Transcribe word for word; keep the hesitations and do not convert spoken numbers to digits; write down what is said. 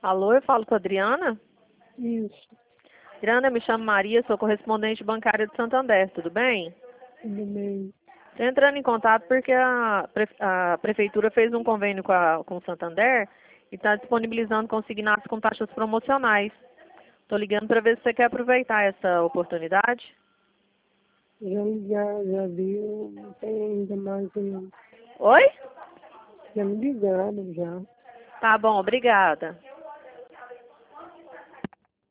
Alô, eu falo com a Adriana? Isso, Adriana, eu me chamo Maria, sou correspondente bancária de Santander, tudo bem? tudo bem. Estou entrando em contato porque a, pre- a prefeitura fez um convênio com, a, com o Santander e está disponibilizando consignados com taxas promocionais. Estou ligando para ver se você quer aproveitar essa oportunidade. Já, já, já viu, não tem ainda mais não. Oi? Já me ligaram já. Tá bom, obrigada.